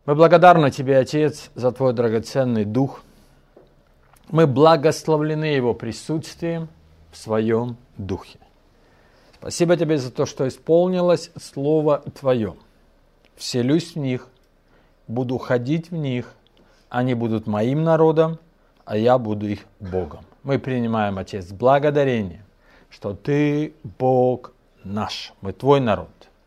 Мы благодарны Тебе, Отец, за Твой драгоценный Дух. Мы благословлены Его присутствием в Своем Духе. Спасибо Тебе за то, что исполнилось Слово Твое. Вселюсь в них, буду ходить в них, они будут моим народом, а я буду их Богом. Мы принимаем, Отец, благодарение, что Ты Бог наш, мы Твой народ.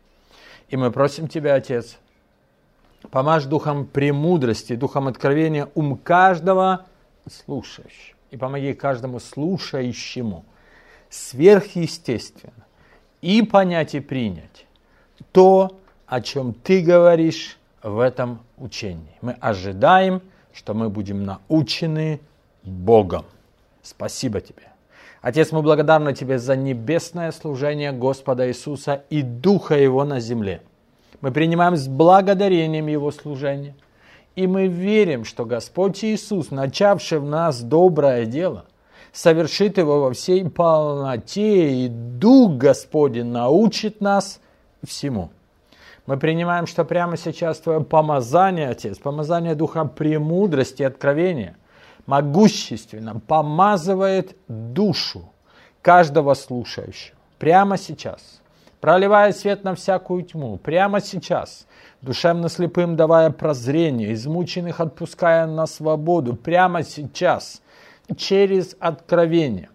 И мы просим Тебя, Отец, помажь духом премудрости, духом откровения ум каждого слушающего. И помоги каждому слушающему сверхъестественно и понять и принять то, о чем Ты говоришь в этом учении. Мы ожидаем, что мы будем научены Богом. Спасибо Тебе. Отец, мы благодарны Тебе за небесное служение Господа Иисуса и Духа Его на земле. Мы принимаем с благодарением Его служения. И мы верим, что Господь Иисус, начавший в нас доброе дело, совершит его во всей полноте, и Дух Господень научит нас всему. Мы принимаем, что прямо сейчас Твое помазание, Отец, помазание Духа премудрости и откровения, могущественно помазывает душу каждого слушающего. Прямо сейчас. Проливая свет на всякую тьму, прямо сейчас, душевно слепым давая прозрение, измученных отпуская на свободу, прямо сейчас, через откровение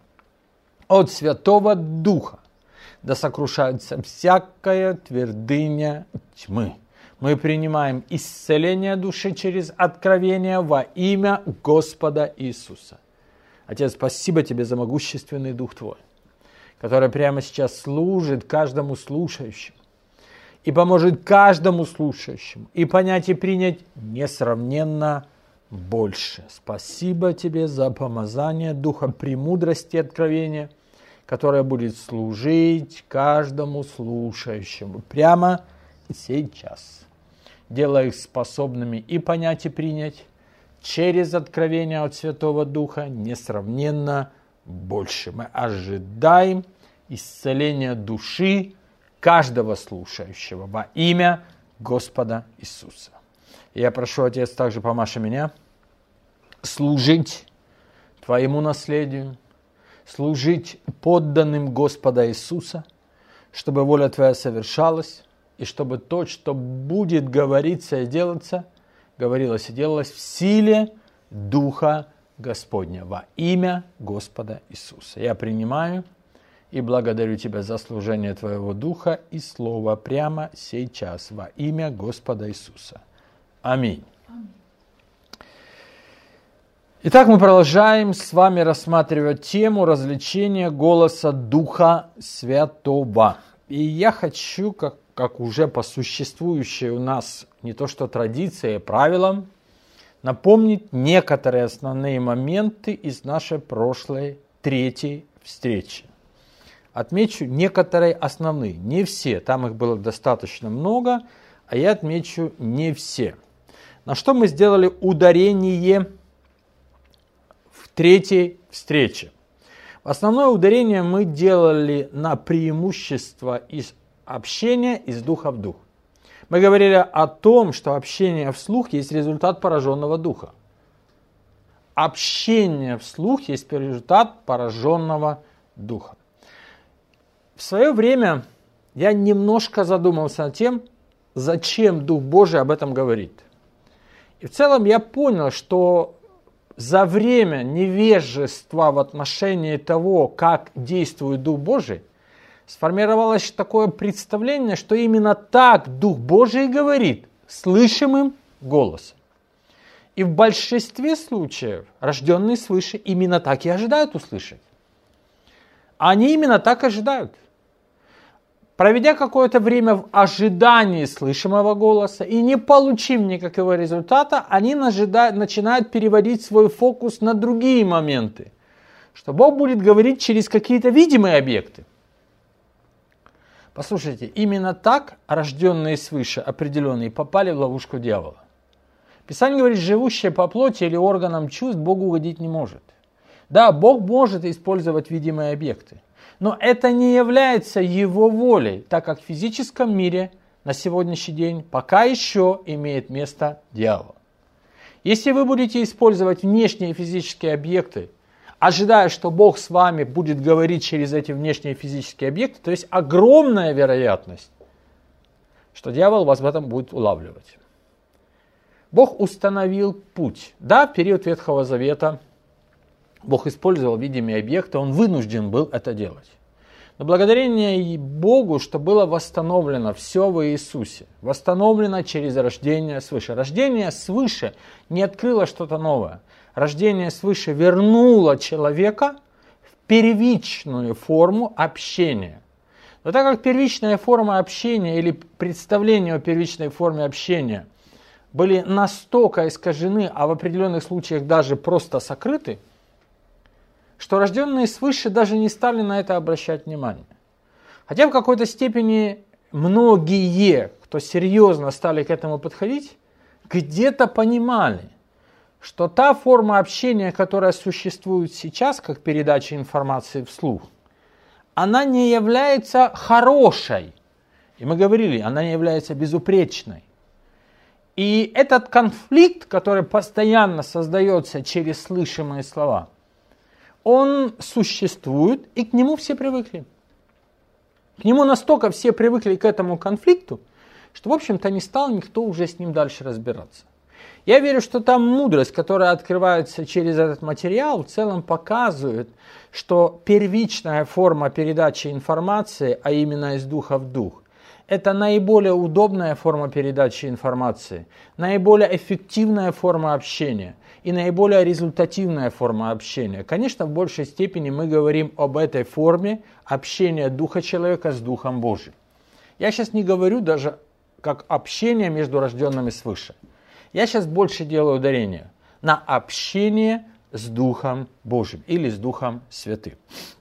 от Святого Духа, да сокрушается всякая твердыня тьмы. Мы принимаем исцеление души через откровение во имя Господа Иисуса. Отец, спасибо Тебе за могущественный Дух Твой, который прямо сейчас служит каждому слушающему и поможет каждому слушающему и понять и принять несравненно больше. Спасибо Тебе за помазание Духа премудрости и откровения, которое будет служить каждому слушающему прямо сейчас, делая их способными и понять и принять через откровение от Святого Духа несравненно больше. Мы ожидаем исцеления души каждого слушающего во имя Господа Иисуса. И я прошу, Отец, также помаши меня служить Твоему наследию, служить подданным Господа Иисуса, чтобы воля Твоя совершалась, и чтобы то, что будет говориться и делаться, говорилось и делалось в силе Духа Господня во имя Господа Иисуса. Я принимаю и благодарю Тебя за служение Твоего Духа и Слова прямо сейчас во имя Господа Иисуса. Аминь. Итак, мы продолжаем с вами рассматривать тему развлечения голоса Духа Святого. И я хочу, как уже по существующей у нас не то что традиции, а правилам, напомнить некоторые основные моменты из нашей прошлой третьей встречи. Отмечу некоторые основные, не все, там их было достаточно много, а я отмечу не все. На что мы сделали ударение в третьей встрече. Основное ударение мы делали на преимущество из общения из духа в дух. Мы говорили о том, что общение вслух есть результат пораженного духа. Общение вслух есть результат пораженного духа. В свое время я немножко задумался над тем, зачем Дух Божий об этом говорит. И в целом я понял, что за время невежества в отношении того, как действует Дух Божий, сформировалось такое представление, что именно так Дух Божий говорит слышимым голосом. И в большинстве случаев рожденные свыше именно так и ожидают услышать. Они именно так ожидают. Проведя какое-то время в ожидании слышимого голоса и не получив никакого результата, они начинают переводить свой фокус на другие моменты, что Бог будет говорить через какие-то видимые объекты. Послушайте, именно так рожденные свыше определенные попали в ловушку дьявола. Писание говорит, живущее по плоти или органам чувств Богу угодить не может. Да, Бог может использовать видимые объекты, но это не является Его волей, так как в физическом мире на сегодняшний день пока еще имеет место дьявол. Если вы будете использовать внешние физические объекты, ожидая, что Бог с вами будет говорить через эти внешние физические объекты, то есть огромная вероятность, что дьявол вас в этом будет улавливать. Бог установил путь. Да, в период Ветхого Завета Бог использовал видимые объекты, Он вынужден был это делать. Но благодарение Богу, что было восстановлено все в Иисусе, восстановлено через рождение свыше. Рождение свыше не открыло что-то новое. Рождение свыше вернуло человека в первичную форму общения. Но так как первичная форма общения или представление о первичной форме общения были настолько искажены, а в определенных случаях даже просто сокрыты, что рожденные свыше даже не стали на это обращать внимание. Хотя в какой-то степени многие, кто серьезно стали к этому подходить, где-то понимали, что та форма общения, которая существует сейчас, как передача информации вслух, она не является хорошей. И мы говорили, она не является безупречной. И этот конфликт, который постоянно создается через слышимые слова, он существует, и к нему все привыкли. К нему настолько все привыкли к этому конфликту, что, в общем-то, не стал никто уже с ним дальше разбираться. Я верю, что та мудрость, которая открывается через этот материал, в целом показывает, что первичная форма передачи информации, а именно из духа в дух, это наиболее удобная форма передачи информации, наиболее эффективная форма общения и наиболее результативная форма общения. Конечно, в большей степени мы говорим об этой форме общения духа человека с Духом Божьим. Я сейчас не говорю даже как общение между рожденными свыше. Я сейчас больше делаю ударение на общение с Духом Божьим или с Духом Святым.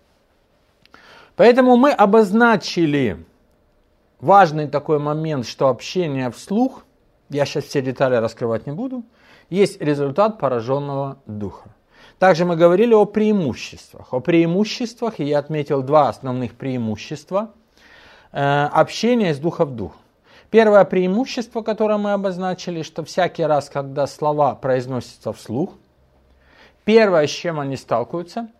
Поэтому мы обозначили важный такой момент, что общение вслух, я сейчас все детали раскрывать не буду, есть результат пораженного духа. Также мы говорили о преимуществах. О преимуществах, и я отметил два основных преимущества общения с духа в дух. Первое преимущество, которое мы обозначили, что всякий раз, когда слова произносятся вслух, первое, с чем они сталкиваются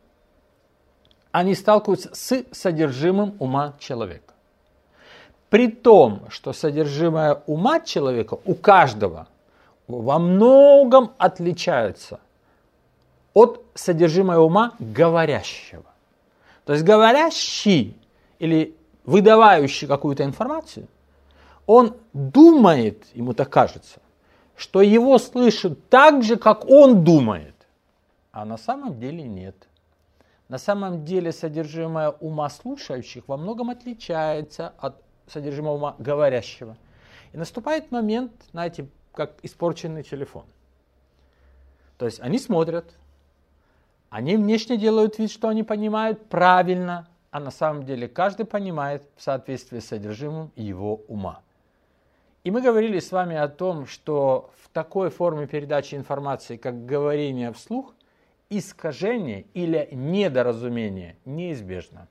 с содержимым ума человека. При том, что содержимое ума человека у каждого во многом отличается от содержимого ума говорящего. То есть говорящий или выдавающий какую-то информацию, он думает, ему так кажется, что его слышат так же, как он думает. А на самом деле нет. На самом деле содержимое ума слушающих во многом отличается от содержимого ума говорящего. И наступает момент, знаете, как испорченный телефон. То есть они смотрят, они внешне делают вид, что они понимают правильно, а на самом деле каждый понимает в соответствии с содержимым его ума. И мы говорили с вами о том, что в такой форме передачи информации, как говорение вслух, искажение или недоразумение неизбежно.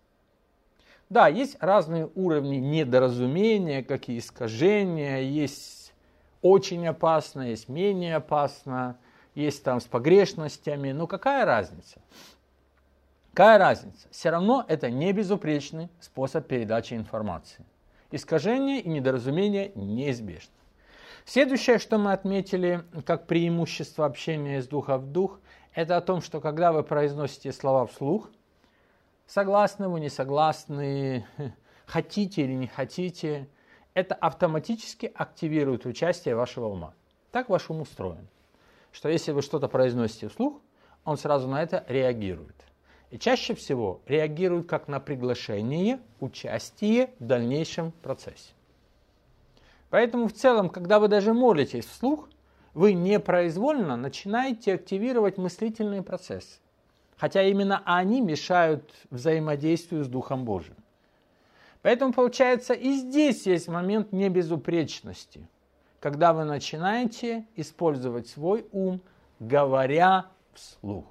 Да, есть разные уровни недоразумения, как и искажения, есть очень опасно, есть менее опасно, есть там с погрешностями, но какая разница? Какая разница? Все равно это не безупречный способ передачи информации. Искажение и недоразумение неизбежно. Следующее, что мы отметили как преимущество общения из духа в дух, это о том, что когда вы произносите слова вслух, согласны вы, не согласны, хотите или не хотите, это автоматически активирует участие вашего ума. Так ваш ум устроен, что если вы что-то произносите вслух, он сразу на это реагирует. И чаще всего реагирует как на приглашение, участие в дальнейшем процессе. Поэтому в целом, когда вы даже молитесь вслух, вы непроизвольно начинаете активировать мыслительные процессы. Хотя именно они мешают взаимодействию с Духом Божьим. Поэтому получается и здесь есть момент небезупречности, когда вы начинаете использовать свой ум, говоря вслух.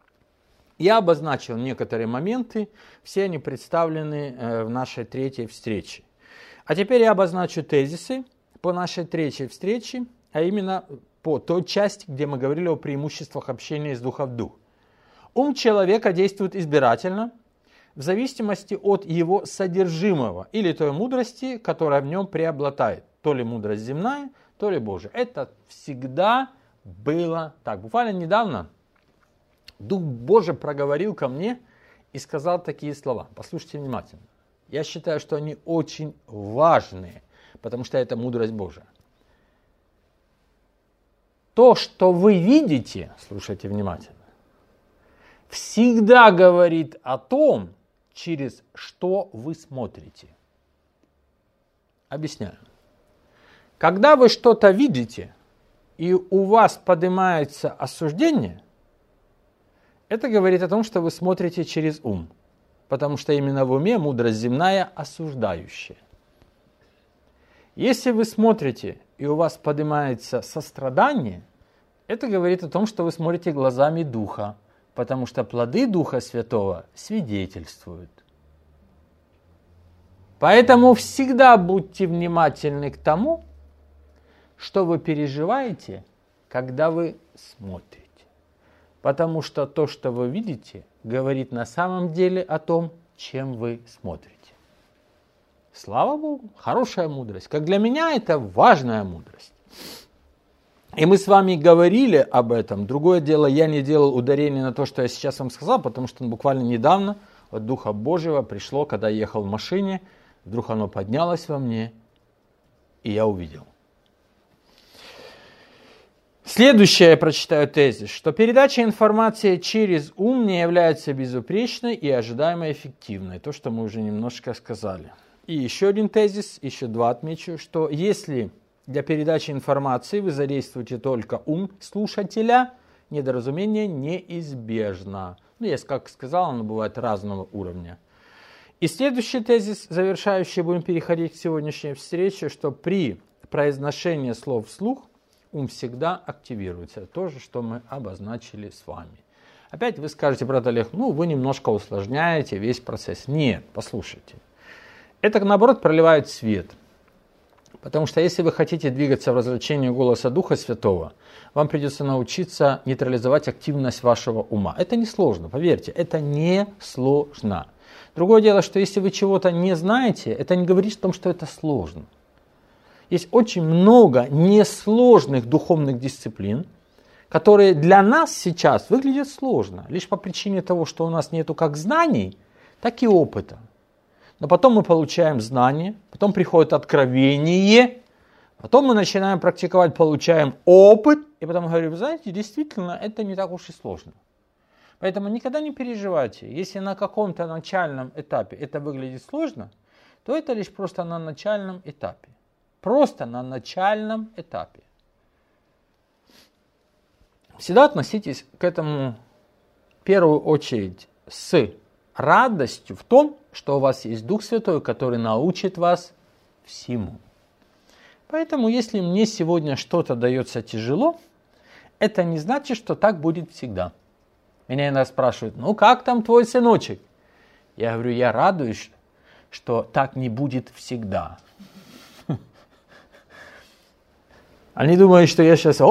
Я обозначил некоторые моменты, все они представлены в нашей третьей встрече. А теперь я обозначу тезисы по нашей третьей встрече, а именно по той части, где мы говорили о преимуществах общения из духа в дух. Ум человека действует избирательно, в зависимости от его содержимого или той мудрости, которая в нем преобладает. То ли мудрость земная, то ли Божия. Это всегда было так. Буквально недавно Дух Божий проговорил ко мне и сказал такие слова. Послушайте внимательно. Я считаю, что они очень важные, потому что это мудрость Божия. То, что вы видите, слушайте внимательно, всегда говорит о том, через что вы смотрите. Объясняю. Когда вы что-то видите, и у вас поднимается осуждение, это говорит о том, что вы смотрите через ум. Потому что именно в уме мудрость земная осуждающая. Если вы смотрите, и у вас поднимается сострадание, это говорит о том, что вы смотрите глазами Духа. Потому что плоды Духа Святого свидетельствуют. Поэтому всегда будьте внимательны к тому, что вы переживаете, когда вы смотрите. Потому что то, что вы видите, говорит на самом деле о том, чем вы смотрите. Слава Богу, хорошая мудрость. Как для меня это важная мудрость. И мы с вами говорили об этом. Другое дело, я не делал ударение на то, что я сейчас вам сказал, потому что буквально недавно от Духа Божьего пришло, когда я ехал в машине, вдруг оно поднялось во мне, и я увидел. Следующее я прочитаю тезис, что передача информации через ум не является безупречной и ожидаемо эффективной. То, что мы уже немножко сказали. И еще один тезис, еще два отмечу, что если для передачи информации вы задействуете только ум слушателя, недоразумение неизбежно. Ну, я как сказал, оно бывает разного уровня. И следующий тезис, завершающий, будем переходить к сегодняшней встрече, что при произношении слов вслух ум всегда активируется. То же, что мы обозначили с вами. Опять вы скажете, брат Олег, вы немножко усложняете весь процесс. Нет, послушайте. Это, наоборот, проливает свет. Потому что если вы хотите двигаться в развлечении голоса Духа Святого, вам придется научиться нейтрализовать активность вашего ума. Это не сложно, поверьте, это не сложно. Другое дело, что если вы чего-то не знаете, это не говорит о том, что это сложно. Есть очень много несложных духовных дисциплин, которые для нас сейчас выглядят сложно, лишь по причине того, что у нас нету как знаний, так и опыта. Но потом мы получаем знания, потом приходит откровение, потом мы начинаем практиковать, получаем опыт, и потом говорим, вы знаете, действительно, это не так уж и сложно. Поэтому никогда не переживайте, если на каком-то начальном этапе это выглядит сложно, то это лишь просто на начальном этапе. Просто на начальном этапе. Всегда относитесь к этому в первую очередь с радостью в том, что у вас есть Дух Святой, который научит вас всему. Поэтому, если мне сегодня что-то дается тяжело, это не значит, что так будет всегда. Меня иногда спрашивают, как там твой сыночек? Я говорю, я радуюсь, что так не будет всегда. Они думают, что я сейчас,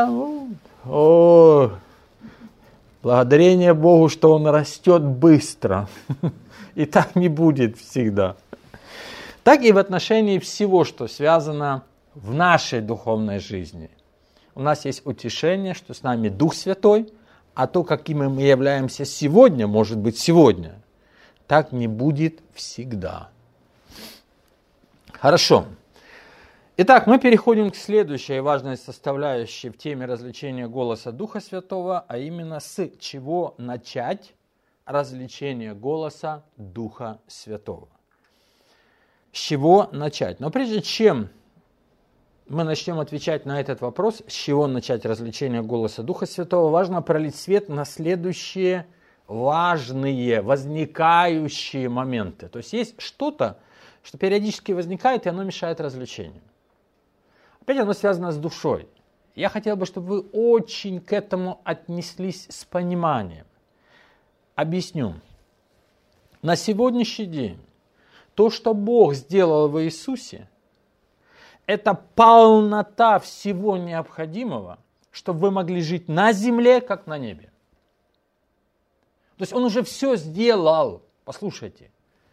благодарение Богу, что он растет быстро. И так не будет всегда. Так и в отношении всего, что связано в нашей духовной жизни. У нас есть утешение, что с нами Дух Святой, а то, какими мы являемся сегодня, может быть сегодня, так не будет всегда. Хорошо. Итак, мы переходим к следующей важной составляющей в теме развлечения голоса Духа Святого, а именно с чего начать развлечение голоса Духа Святого. С чего начать? Но прежде чем мы начнем отвечать на этот вопрос, с чего начать развлечение голоса Духа Святого, важно пролить свет на следующие важные, возникающие моменты. То есть что-то, что периодически возникает, и оно мешает развлечению. Опять оно связано с душой. Я хотел бы, чтобы вы очень к этому отнеслись с пониманием. Объясню. На сегодняшний день то, что Бог сделал в Иисусе, это полнота всего необходимого, чтобы вы могли жить на земле, как на небе. То есть Он уже все сделал. Послушайте.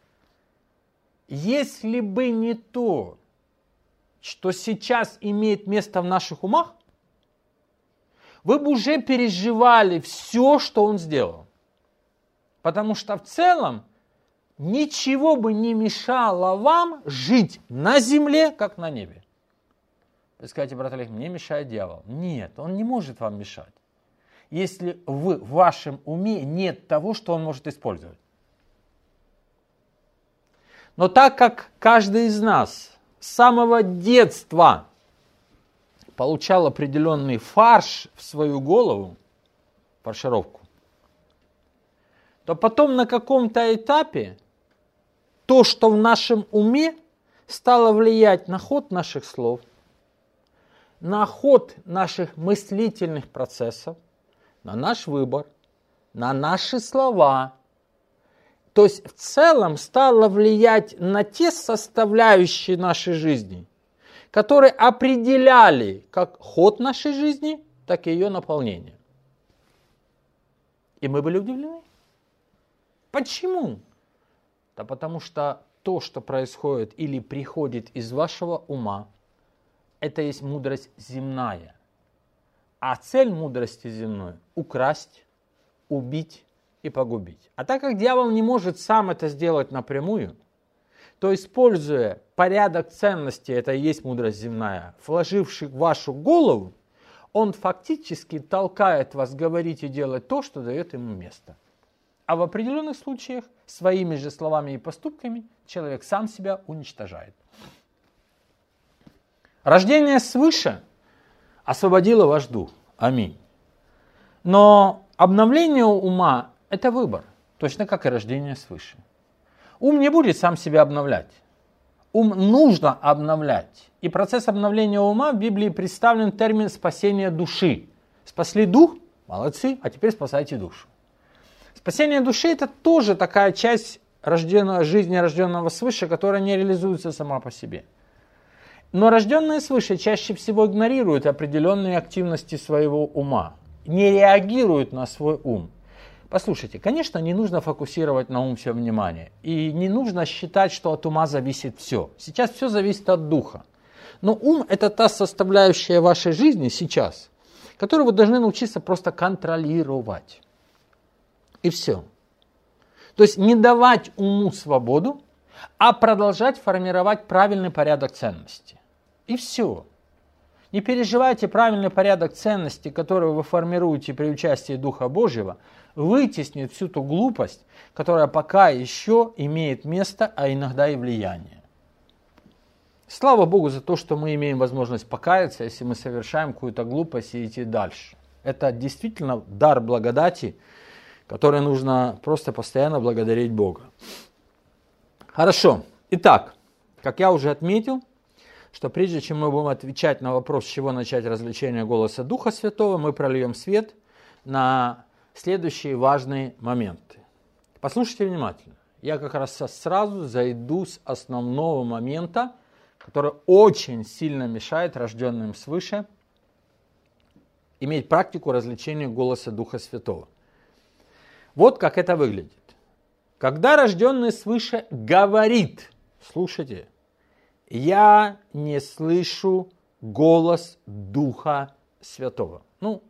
Если бы не то, что сейчас имеет место в наших умах, вы бы уже переживали все, что Он сделал. Потому что в целом ничего бы не мешало вам жить на земле, как на небе. Вы скажете, брат Олег, мне мешает дьявол. Нет, он не может вам мешать, если в вашем уме нет того, что он может использовать. Но так как каждый из нас с самого детства получал определенный фарш в свою голову, фаршировку, то потом на каком-то этапе то, что в нашем уме, стало влиять на ход наших слов, на ход наших мыслительных процессов, на наш выбор, на наши слова. То есть в целом стало влиять на те составляющие нашей жизни, которые определяли как ход нашей жизни, так и ее наполнение. И мы были удивлены. Почему? Да потому что то, что происходит или приходит из вашего ума, это есть мудрость земная. А цель мудрости земной – украсть, убить и погубить. А так как дьявол не может сам это сделать напрямую, то, используя порядок ценностей, это и есть мудрость земная, вложивший в вашу голову, он фактически толкает вас говорить и делать то, что дает ему место. А в определенных случаях своими же словами и поступками человек сам себя уничтожает. Рождение свыше освободило ваш дух. Аминь. Но обновление ума – это выбор, точно как и рождение свыше. Ум не будет сам себя обновлять. Ум нужно обновлять. И процесс обновления ума в Библии представлен термин спасения души. Спасли дух? Молодцы, а теперь спасайте душу. Спасение души – это тоже такая часть жизни рожденного свыше, которая не реализуется сама по себе. Но рожденные свыше чаще всего игнорируют определенные активности своего ума, не реагируют на свой ум. Послушайте, конечно, не нужно фокусировать на ум все внимание, и не нужно считать, что от ума зависит все. Сейчас все зависит от духа. Но ум – это та составляющая вашей жизни сейчас, которую вы должны научиться просто контролировать. И все. То есть не давать уму свободу, а продолжать формировать правильный порядок ценностей. И все. Не переживайте, правильный порядок ценностей, который вы формируете при участии Духа Божьего, вытеснит всю ту глупость, которая пока еще имеет место, а иногда и влияние. Слава Богу за то, что мы имеем возможность покаяться, если мы совершаем какую-то глупость и идти дальше. Это действительно дар благодати, который нужно просто постоянно благодарить Бога. Хорошо. Итак, как я уже отметил, что прежде чем мы будем отвечать на вопрос, с чего начать развлечение голоса Духа Святого, мы прольем свет на следующие важные моменты. Послушайте внимательно. Я как раз сразу зайду с основного момента, который очень сильно мешает рожденным свыше иметь практику развлечения голоса Духа Святого. Вот как это выглядит. Когда рожденный свыше говорит, слушайте, я не слышу голос Духа Святого.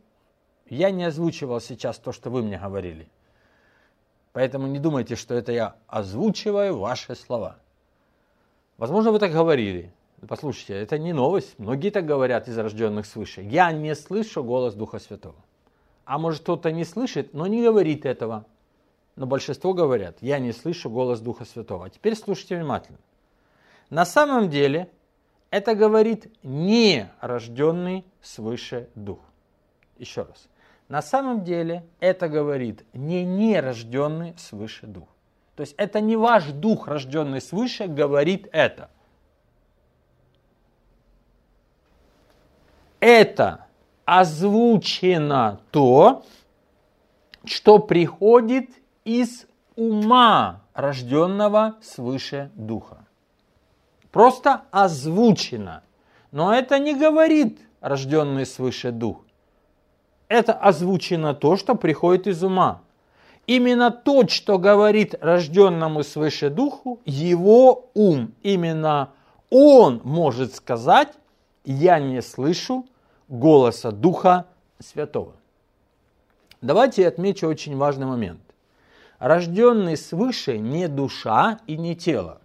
Я не озвучивал сейчас то, что вы мне говорили. Поэтому не думайте, что это я озвучиваю ваши слова. Возможно, вы так говорили. Послушайте, это не новость. Многие так говорят из рожденных свыше. Я не слышу голос Духа Святого. А может, кто-то не слышит, но не говорит этого. Но большинство говорят, я не слышу голос Духа Святого. А теперь слушайте внимательно. На самом деле, это говорит не рожденный свыше Дух. Еще раз. На самом деле, это говорит не нерожденный свыше Дух. То есть, это не ваш Дух, рожденный свыше, говорит это. Это озвучено то, что приходит из ума, рожденного свыше духа. Просто озвучено. Но это не говорит рожденный свыше дух. Это озвучено то, что приходит из ума. Именно то, что говорит рожденному свыше духу, его ум. Именно он может сказать: я не слышу голоса Духа Святого. Давайте я отмечу очень важный момент. Рожденный свыше не душа и не тело.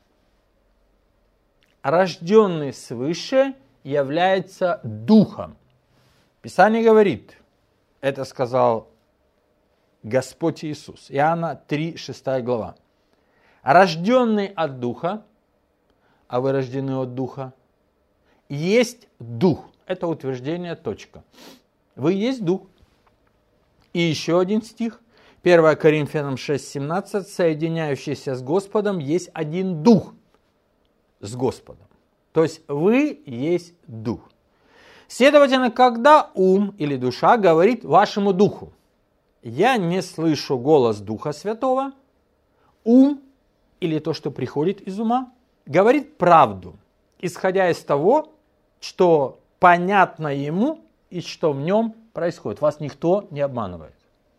Рожденный свыше является духом. Писание говорит, это сказал Господь Иисус, Иоанна 3, 6 глава. Рожденный от духа, а вы рождены от духа, есть дух. Это утверждение, точка. Вы есть дух. И еще один стих, 1 Коринфянам 6, 17, соединяющийся с Господом, есть один дух с Господом. То есть вы есть дух. Следовательно, когда ум или душа говорит вашему духу: я не слышу голос Духа Святого, ум или то, что приходит из ума, говорит правду, исходя из того, что понятно ему и что в нем происходит. Вас никто не обманывает.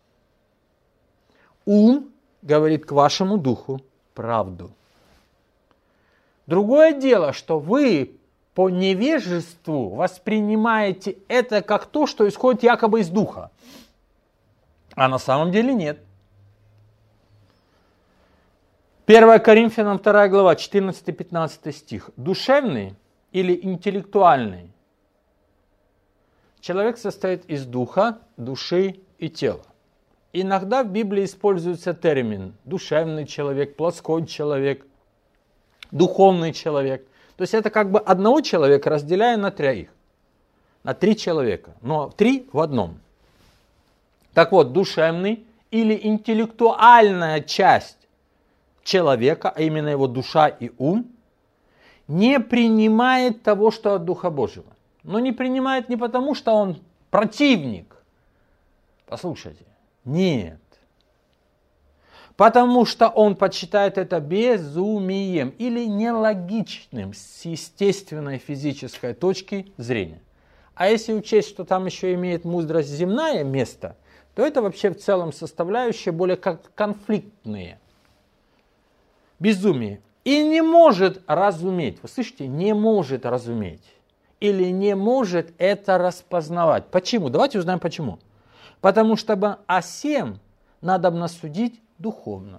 Ум говорит к вашему духу правду. Другое дело, что вы по невежеству воспринимаете это как то, что исходит якобы из духа. А на самом деле нет. 1 Коринфянам 2 глава, 14-15 стих. Душевный или интеллектуальный человек состоит из духа, души и тела. Иногда в Библии используется термин душевный человек, плотской человек, духовный человек. То есть это как бы одного человека разделяя на троих, на три человека, но три в одном. Так вот, душевный или интеллектуальная часть человека, а именно его душа и ум, не принимает того, что от Духа Божьего. Но не принимает не потому, что он противник. Послушайте, нет. Потому что он почитает это безумием или нелогичным с естественной физической точки зрения. А если учесть, что там еще имеет мудрость земная место, то это вообще в целом составляющие более конфликтные. Безумие. И не может разуметь. Вы слышите? Не может разуметь. Или не может это распознавать. Почему? Давайте узнаем почему. Потому что о сем надо судить духовно.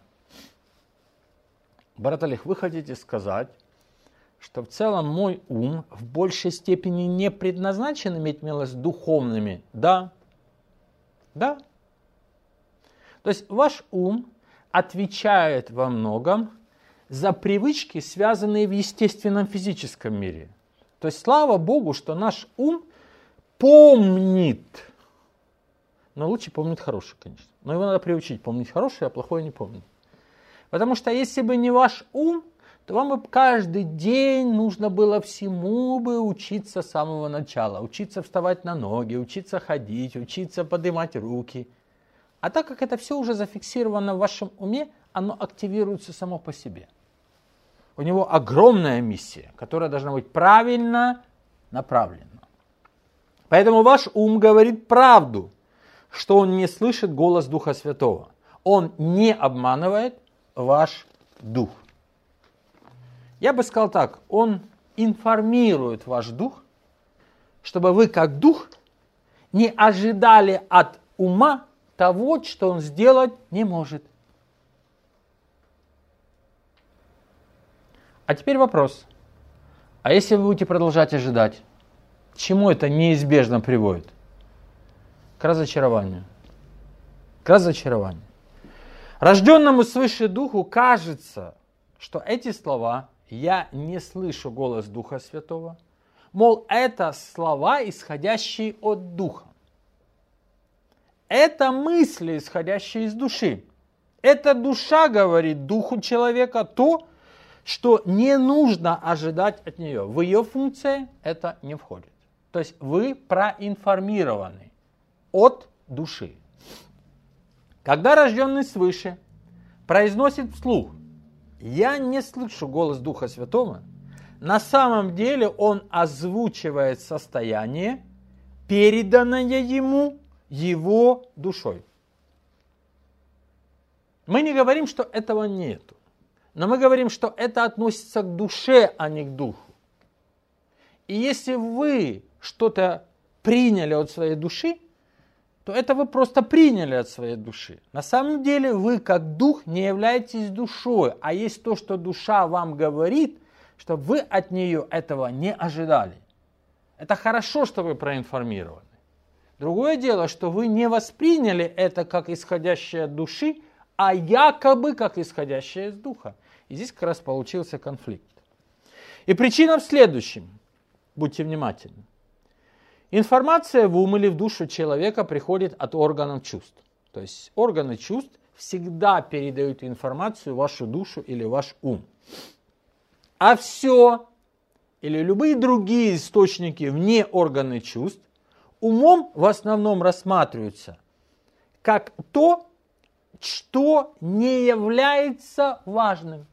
Брат Олег, вы хотите сказать, что в целом мой ум в большей степени не предназначен иметь милость духовными? Да. Да. То есть ваш ум отвечает во многом за привычки, связанные в естественном физическом мире. То есть слава Богу, что наш ум помнит. Но лучше помнить хорошее, конечно. Но его надо приучить помнить хорошее, а плохое не помнить. Потому что если бы не ваш ум, то вам бы каждый день нужно было всему бы учиться с самого начала. Учиться вставать на ноги, учиться ходить, учиться поднимать руки. А так как это все уже зафиксировано в вашем уме, оно активируется само по себе. У него огромная миссия, которая должна быть правильно направлена. Поэтому ваш ум говорит правду, что он не слышит голос Духа Святого. Он не обманывает ваш дух. Я бы сказал так, он информирует ваш дух, чтобы вы как дух не ожидали от ума того, что он сделать не может. А теперь вопрос. А если вы будете продолжать ожидать, к чему это неизбежно приводит? К разочарованию. К разочарованию. Рожденному свыше духу кажется, что эти слова «я не слышу голос Духа Святого», мол, это слова, исходящие от Духа. Это мысли, исходящие из души. Эта душа говорит духу человека то, что не нужно ожидать от нее. В ее функции это не входит. То есть вы проинформированы от души. Когда рожденный свыше произносит вслух: «Я не слышу голос Духа Святого», на самом деле он озвучивает состояние, переданное ему его душой. Мы не говорим, что этого нету, но мы говорим, что это относится к душе, а не к духу. И если вы что-то приняли от своей души, то это вы просто приняли от своей души. На самом деле вы как дух не являетесь душой, а есть то, что душа вам говорит, чтобы вы от нее этого не ожидали. Это хорошо, что вы проинформированы. Другое дело, что вы не восприняли это как исходящее от души, а якобы как исходящее из духа. И здесь как раз получился конфликт. И причина в следующем. Будьте внимательны. Информация в ум или в душу человека приходит от органов чувств. То есть органы чувств всегда передают информацию в вашу душу или ваш ум. А все или любые другие источники вне органов чувств умом в основном рассматриваются как то, что не является важным.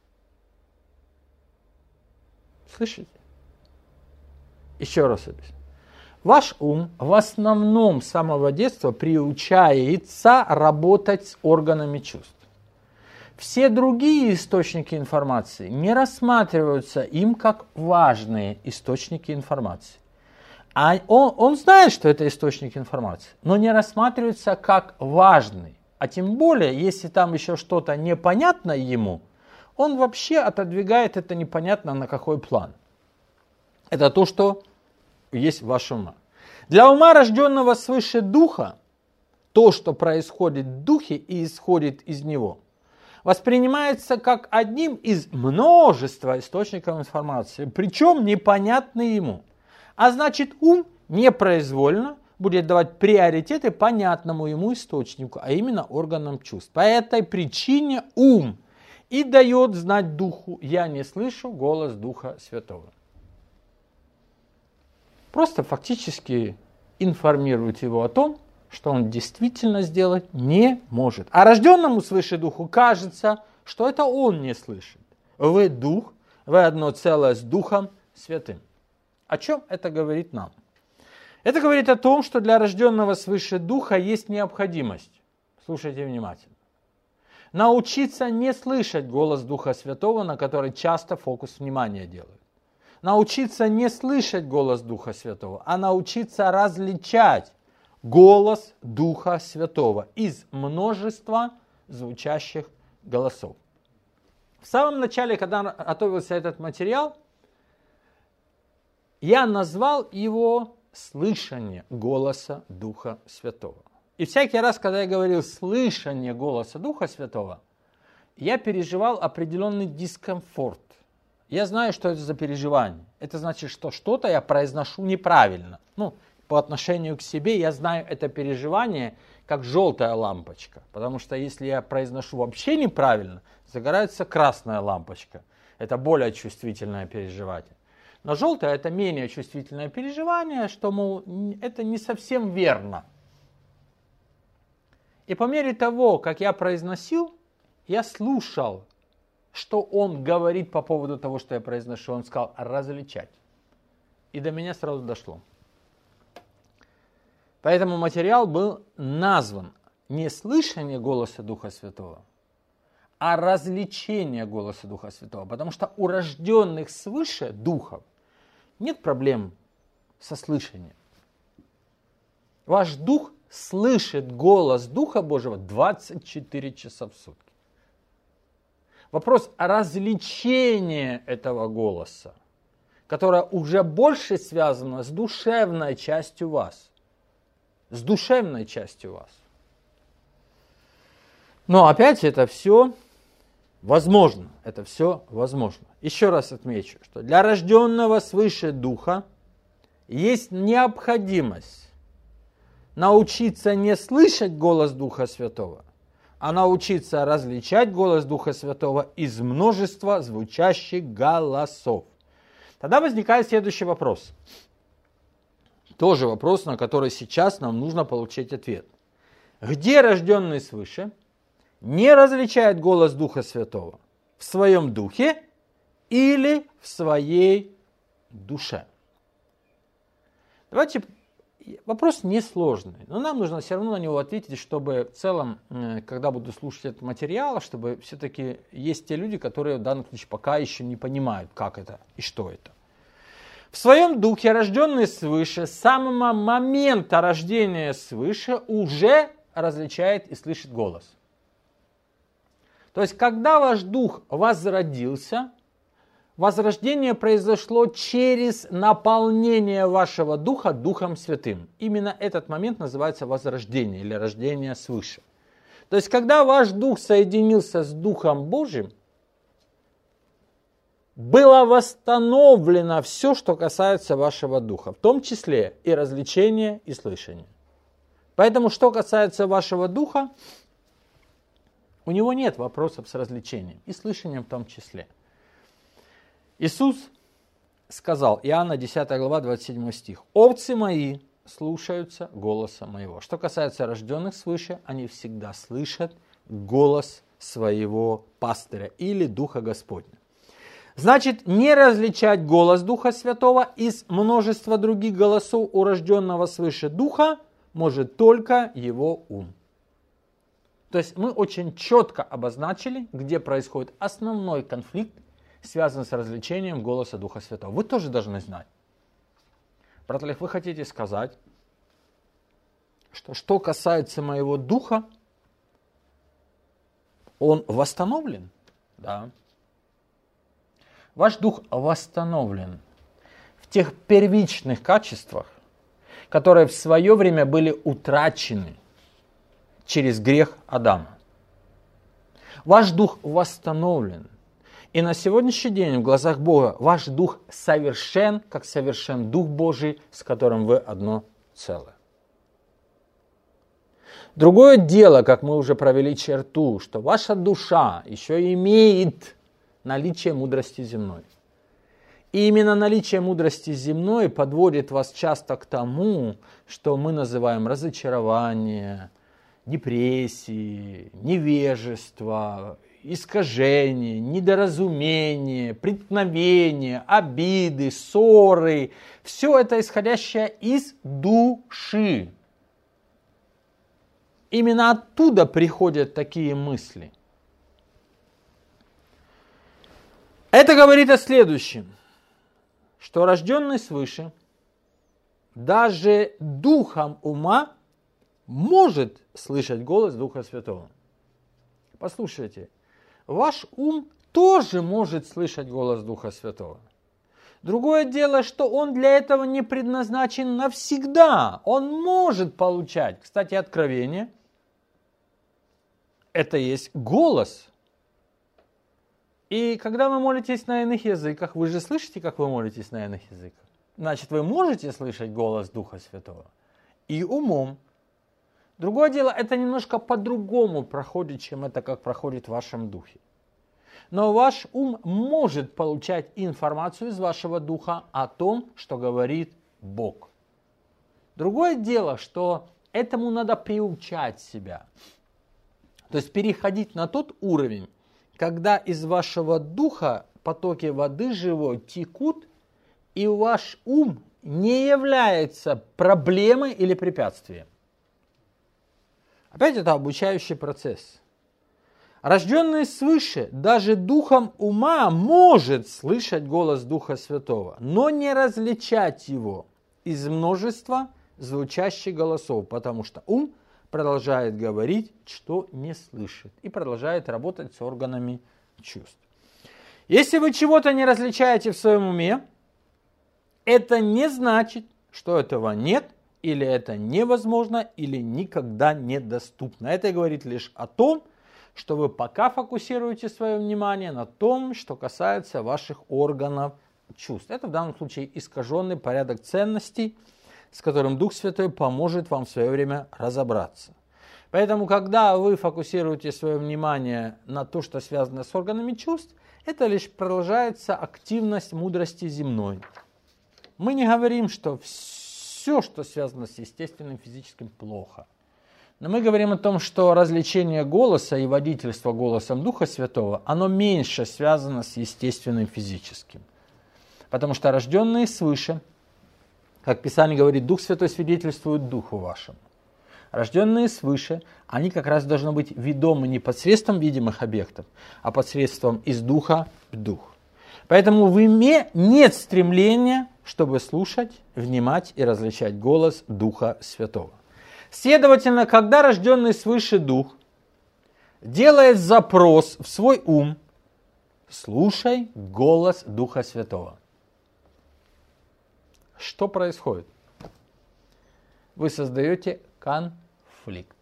Слышите? Еще раз объясню. Ваш ум в основном с самого детства приучается работать с органами чувств. Все другие источники информации не рассматриваются им как важные источники информации. А он знает, что это источник информации, но не рассматривается как важный. А тем более, если там еще что-то непонятно ему, он вообще отодвигает это непонятно на какой план. Это то, что есть в вашем уме. Для ума, рожденного свыше духа, то, что происходит в духе и исходит из него, воспринимается как одним из множества источников информации, причем непонятный ему. А значит, ум непроизвольно будет давать приоритеты понятному ему источнику, а именно органам чувств. По этой причине ум и дает знать духу: «Я не слышу голос Духа Святого». Просто фактически информирует его о том, что он действительно сделать не может. А рожденному свыше духу кажется, что это он не слышит. Вы дух, вы одно целое с Духом Святым. О чем это говорит нам? Это говорит о том, что для рожденного свыше духа есть необходимость, слушайте внимательно, научиться не слышать голос Духа Святого, на который часто фокус внимания делают. Научиться не слышать голос Духа Святого, а научиться различать голос Духа Святого из множества звучащих голосов. В самом начале, когда готовился этот материал, я назвал его «слышание голоса Духа Святого». И всякий раз, когда я говорил «слышание голоса Духа Святого», я переживал определенный дискомфорт. Я знаю, что это за переживание. Это значит, что что-то я произношу неправильно. По отношению к себе я знаю это переживание как желтая лампочка. Потому что если я произношу вообще неправильно, загорается красная лампочка. Это более чувствительное переживание. Но желтое это менее чувствительное переживание, что, мол, это не совсем верно. И по мере того, как я произносил, я слушал, что он говорит по поводу того, что я произношу. Он сказал различать. И до меня сразу дошло. Поэтому материал был назван не слышание голоса Духа Святого, а развлечение голоса Духа Святого. Потому что у рожденных свыше духов нет проблем со слышанием. Ваш дух слышит голос Духа Божьего 24 часа в сутки. Вопрос о развлечении этого голоса, которое уже больше связано с душевной частью вас. С душевной частью вас. Но опять это все возможно. Это все возможно. Еще раз отмечу, что для рожденного свыше духа есть необходимость научиться не слышать голос Духа Святого, а научиться различать голос Духа Святого из множества звучащих голосов. Тогда возникает следующий вопрос. Тоже вопрос, на который сейчас нам нужно получить ответ. Где рожденный свыше не различает голос Духа Святого в своем духе или в своей душе. Давайте, вопрос несложный, но нам нужно все равно на него ответить, чтобы в целом, когда буду слушать этот материал, чтобы все-таки есть те люди, которые в данном случае пока еще не понимают, как это и что это. В своем духе, рожденный свыше, с самого момента рождения свыше уже различает и слышит голос. То есть, когда ваш дух возродился, возрождение произошло через наполнение вашего духа Духом Святым. Именно этот момент называется возрождение или рождение свыше. То есть, когда ваш дух соединился с Духом Божьим, было восстановлено все, что касается вашего духа, в том числе и развлечение, и слышание. Поэтому, что касается вашего духа, у него нет вопросов с развлечением и слышанием в том числе. Иисус сказал, Иоанна 10 глава 27 стих, «Овцы мои слушаются голоса моего». Что касается рожденных свыше, они всегда слышат голос своего пастыря или Духа Господня. Значит, не различать голос Духа Святого из множества других голосов у рожденного свыше Духа может только его ум. То есть мы очень четко обозначили, где происходит основной конфликт, связанный с развлечением голоса Духа Святого. Вы тоже должны знать. Брат Олег, вы хотите сказать, что касается моего духа, он восстановлен? Да. Ваш дух восстановлен в тех первичных качествах, которые в свое время были утрачены через грех Адама. Ваш дух восстановлен. И на сегодняшний день в глазах Бога ваш дух совершен, как совершен Дух Божий, с которым вы одно целое. Другое дело, как мы уже провели черту, что ваша душа еще имеет наличие мудрости земной. И именно наличие мудрости земной подводит вас часто к тому, что мы называем разочарование, депрессии, невежество, искажение, недоразумение, преткновение, обиды, ссоры. Все это исходящее из души. Именно оттуда приходят такие мысли. Это говорит о следующем, что рожденный свыше даже духом ума может слышать голос Духа Святого. Послушайте, ваш ум тоже может слышать голос Духа Святого. Другое дело, что он для этого не предназначен навсегда. Он может получать, кстати, откровение. Это есть голос. И когда вы молитесь на иных языках, вы же слышите, как вы молитесь на иных языках? Значит, вы можете слышать голос Духа Святого и умом. Другое дело, это немножко по-другому проходит, чем это как проходит в вашем духе. Но ваш ум может получать информацию из вашего духа о том, что говорит Бог. Другое дело, что этому надо приучать себя. То есть переходить на тот уровень, когда из вашего духа потоки воды живой текут, и ваш ум не является проблемой или препятствием. Опять это обучающий процесс. Рожденный свыше даже духом ума может слышать голос Духа Святого, но не различать его из множества звучащих голосов, потому что ум продолжает говорить, что не слышит, и продолжает работать с органами чувств. Если вы чего-то не различаете в своем уме, это не значит, что этого нет, или это невозможно, или никогда недоступно. Это говорит лишь о том, что вы пока фокусируете свое внимание на том, что касается ваших органов чувств. Это в данном случае искаженный порядок ценностей, с которым Дух Святой поможет вам в свое время разобраться. Поэтому, когда вы фокусируете свое внимание на то, что связано с органами чувств, это лишь продолжается активность мудрости земной. Мы не говорим, что все, что связано с естественным физическим, плохо. Но мы говорим о том, что развлечение голоса и водительство голосом Духа Святого, оно меньше связано с естественным физическим. Потому что рожденные свыше, как Писание говорит, Дух Святой свидетельствует Духу вашему. Рожденные свыше, они как раз должны быть ведомы не посредством видимых объектов, а посредством из духа в дух. Поэтому в уме нет стремления, чтобы слушать, внимать и различать голос Духа Святого. Следовательно, когда рожденный свыше дух делает запрос в свой ум, слушай голос Духа Святого. Что происходит? Вы создаете конфликт.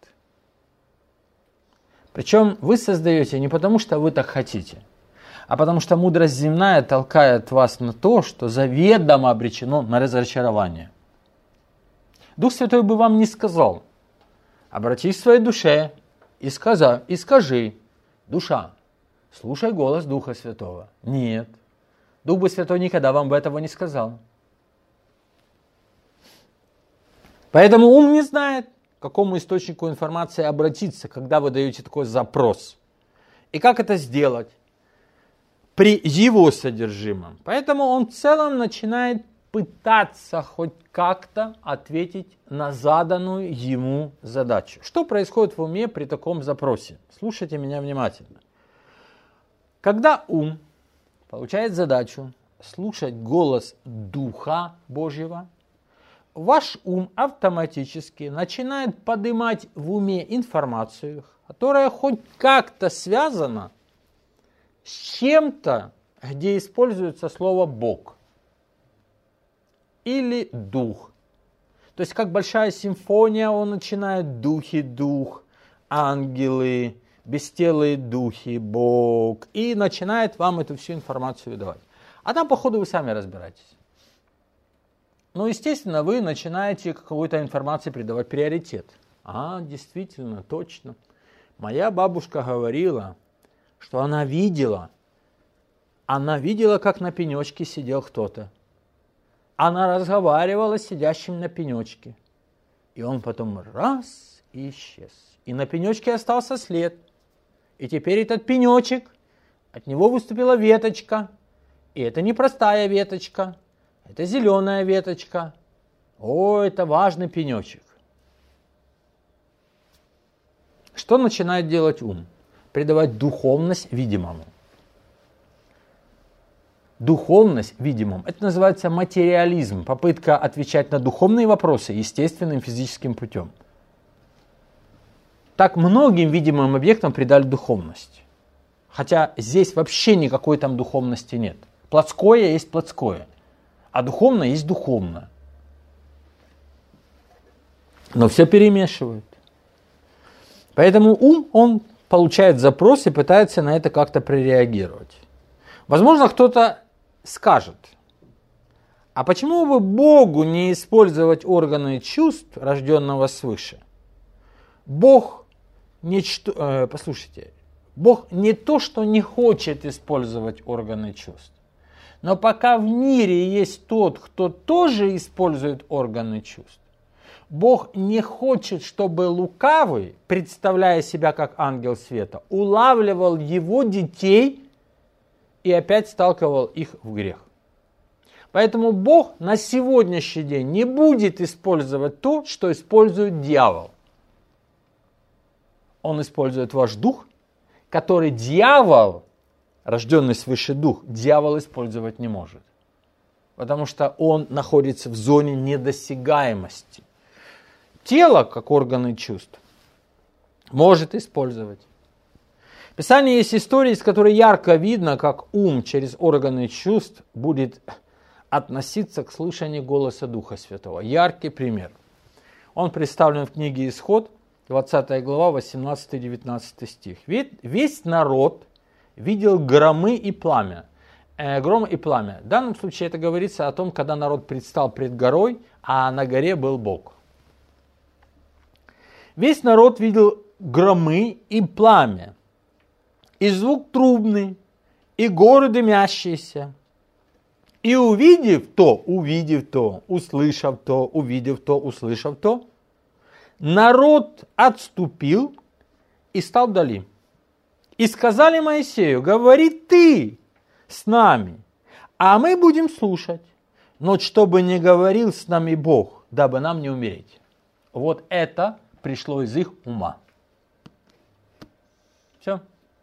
Причем вы создаете не потому, что вы так хотите, а потому что мудрость земная толкает вас на то, что заведомо обречено на разочарование. Дух Святой бы вам не сказал: обратись к своей душе и скажи: душа, слушай голос Духа Святого. Нет, Дух бы Святой никогда вам бы этого не сказал. Поэтому ум не знает, к какому источнику информации обратиться, когда вы даете такой запрос. И как это сделать при его содержимом. Поэтому он в целом начинает пытаться хоть как-то ответить на заданную ему задачу. Что происходит в уме при таком запросе? Слушайте меня внимательно. Когда ум получает задачу слушать голос Духа Божьего, ваш ум автоматически начинает поднимать в уме информацию, которая хоть как-то связана с чем-то, где используется слово «Бог» или «Дух». То есть, как большая симфония, он начинает «Духи, Дух», «Ангелы», «Бестелые духи», «Бог», и начинает вам эту всю информацию давать. А там, по ходу, вы сами разбираетесь. Ну, естественно, вы начинаете какой-то информации придавать приоритет. Действительно, точно. Моя бабушка говорила, что она видела, как на пенечке сидел кто-то. Она разговаривала с сидящим на пенечке. И он потом раз и исчез. И на пенечке остался след. И теперь этот пенечек, от него выступила веточка. И это не простая веточка. Это зеленая веточка. Это важный пенечек. Что начинает делать ум? Придавать духовность видимому. Духовность видимому. Это называется материализм. Попытка отвечать на духовные вопросы естественным физическим путем. Так многим видимым объектам придали духовность. Хотя здесь вообще никакой там духовности нет. Плотское есть плотское. А духовное есть духовное. Но все перемешивают. Поэтому ум, он получает запрос и пытается на это как-то прореагировать. Возможно, кто-то скажет: а почему бы Богу не использовать органы чувств, рожденного свыше? Бог Бог не то, что не хочет использовать органы чувств. Но пока в мире есть тот, кто тоже использует органы чувств, Бог не хочет, чтобы лукавый, представляя себя как ангел света, улавливал его детей и опять сталкивал их в грех. Поэтому Бог на сегодняшний день не будет использовать то, что использует дьявол. Он использует ваш дух, который дьявол, рожденный свыше дух, дьявол использовать не может. Потому что он находится в зоне недосягаемости. Тело, как органы чувств, может использовать. В Писании есть истории, из которой ярко видно, как ум через органы чувств будет относиться к слышанию голоса Духа Святого. Яркий пример. Он представлен в книге Исход, 20 глава, 18-19 стих. Весь народ видел громы и пламя. Гром и пламя. В данном случае это говорится о том, когда народ предстал пред горой, а на горе был Бог. Весь народ видел громы и пламя, и звук трубный, и горы дымящиеся. И увидев то, услышав то, увидев то, услышав то, народ отступил и стал вдали. И сказали Моисею: говори ты с нами, а мы будем слушать. Но чтобы не говорил с нами Бог, дабы нам не умереть. Вот это пришло из их ума. Все.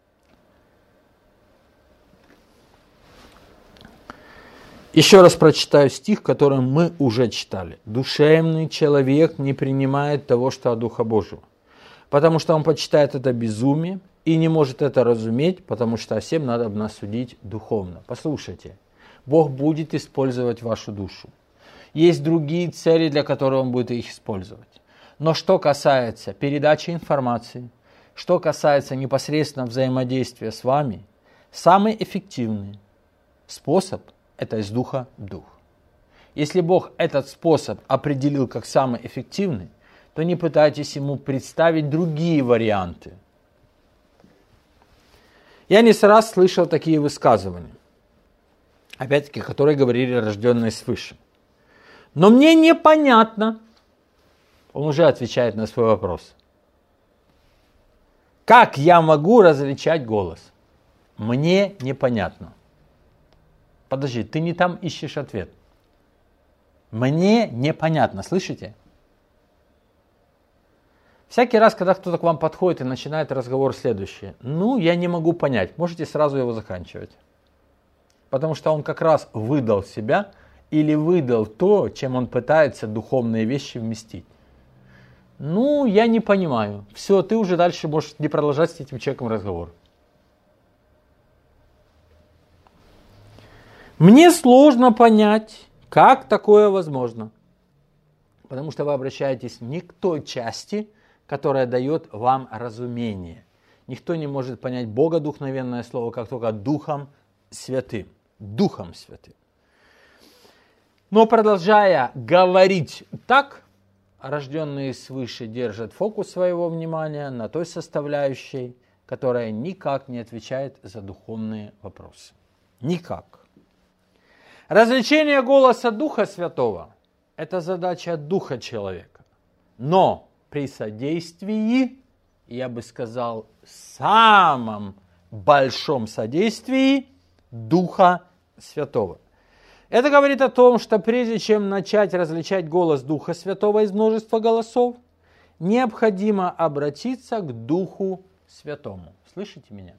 Еще раз прочитаю стих, который мы уже читали. Душевный человек не принимает того, что от Духа Божьего, потому что он почитает это безумием и не может это разуметь, потому что о всем надо нас судить духовно. Послушайте, Бог будет использовать вашу душу. Есть другие цели, для которых Он будет их использовать. Но что касается передачи информации, что касается непосредственно взаимодействия с вами, самый эффективный способ – это из духа в дух. Если Бог этот способ определил как самый эффективный, то не пытайтесь Ему представить другие варианты. Я не раз слышал такие высказывания, опять-таки, которые говорили рожденные свыше. Но мне непонятно, он уже отвечает на свой вопрос. Как я могу различать голос? Мне непонятно. Подожди, ты не там ищешь ответ. Мне непонятно, слышите? Всякий раз, когда кто-то к вам подходит и начинает разговор следующий. Я не могу понять, можете сразу его заканчивать. Потому что он как раз выдал себя или выдал то, чем он пытается духовные вещи вместить. Я не понимаю. Все, ты уже дальше можешь не продолжать с этим человеком разговор. Мне сложно понять, как такое возможно. Потому что вы обращаетесь не к той части, которая дает вам разумение. Никто не может понять Бога, духовенное слово, как только Духом Святым. Духом Святым. Но продолжая говорить так, рожденные свыше держат фокус своего внимания на той составляющей, которая никак не отвечает за духовные вопросы. Никак. Развлечение голоса Духа Святого – это задача Духа человека. Но при содействии, я бы сказал, самом большом содействии Духа Святого. Это говорит о том, что прежде чем начать различать голос Духа Святого из множества голосов, необходимо обратиться к Духу Святому. Слышите меня?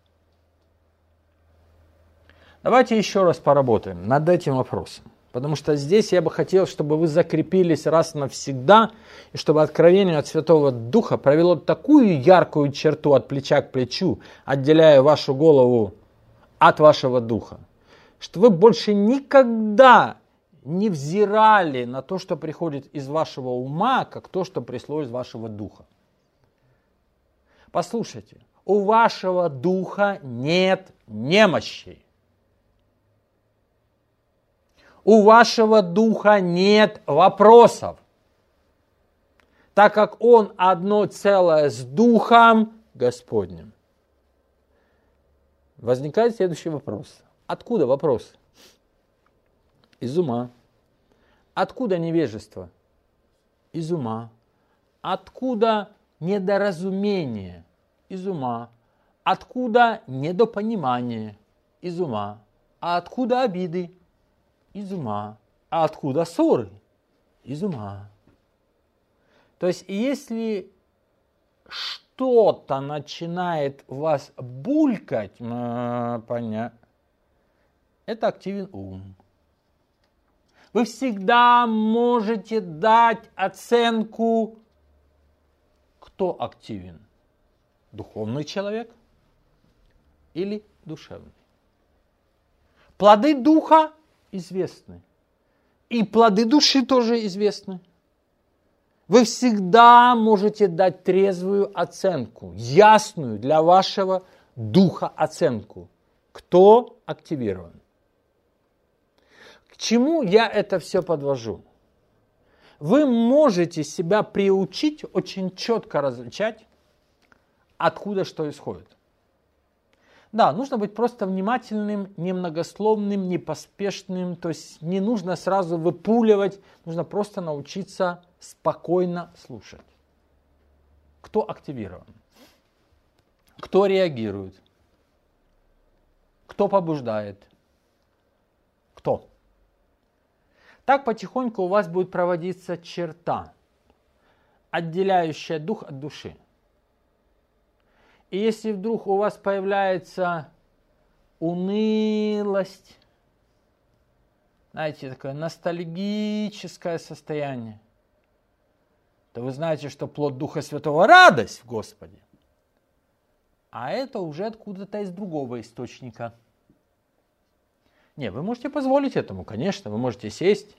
Давайте еще раз поработаем над этим вопросом. Потому что здесь я бы хотел, чтобы вы закрепились раз навсегда, и чтобы откровение от Святого Духа провело такую яркую черту от плеча к плечу, отделяя вашу голову от вашего духа, что вы больше никогда не взирали на то, что приходит из вашего ума, как то, что пришло из вашего духа. Послушайте, у вашего духа нет немощи. У вашего духа нет вопросов, так как он одно целое с Духом Господним. Возникает следующий вопрос. Откуда вопрос? Из ума. Откуда невежество? Из ума. Откуда недоразумение? Из ума. Откуда недопонимание? Из ума. А откуда обиды? Из ума. А откуда ссоры? Из ума. То есть, если что-то начинает вас булькать, понятно, это активен ум. Вы всегда можете дать оценку, кто активен. Духовный человек или душевный. Плоды духа известны. И плоды души тоже известны. Вы всегда можете дать трезвую оценку, ясную для вашего духа оценку. Кто активирован? К чему я это все подвожу? Вы можете себя приучить очень четко различать, откуда что исходит. Да, нужно быть просто внимательным, немногословным, непоспешным, то есть не нужно сразу выпуливать, нужно просто научиться спокойно слушать. кто активирован? Кто реагирует? Кто побуждает? Кто? Так потихоньку у вас будет проводиться черта, отделяющая дух от души. И если вдруг у вас появляется унылость, знаете, такое ностальгическое состояние, то вы знаете, что плод Духа Святого – радость в Господе. А это уже откуда-то из другого источника. Не, вы можете позволить этому, конечно, вы можете сесть.